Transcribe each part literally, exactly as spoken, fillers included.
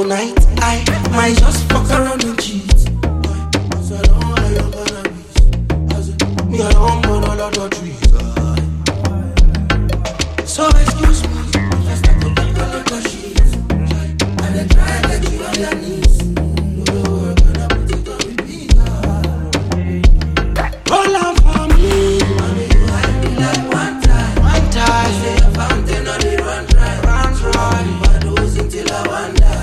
Tonight I might just fuck around and cheat. Cause I don't know how you're gonna be. Me, I don't burn all of the trees. So excuse me if I start to take all of the shit. And I try to get you on your knees. Do the work and I put it on repeat. Roll on for me. Mommy, you hype me like one time. One time. You say your fountain on the run dry. Run dry. Overdose until I wonder.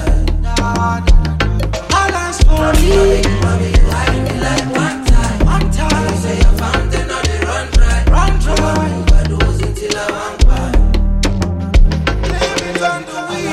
All ask for me. Mommy, you hype me like one time. One time. You say your fountain on the run dry. Run dry. Overdose until I wonder. Leave it on the wheel.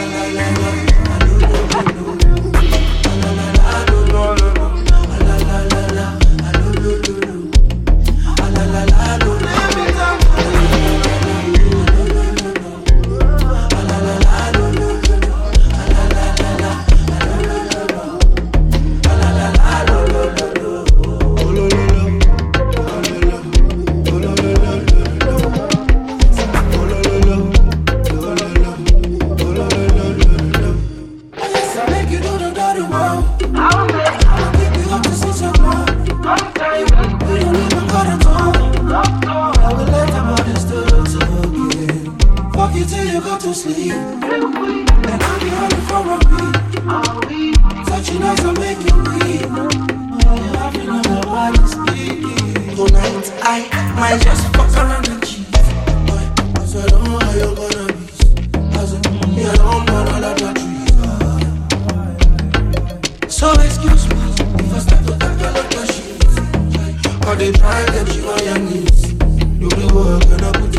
They try to get you on your knees. Do the work and I put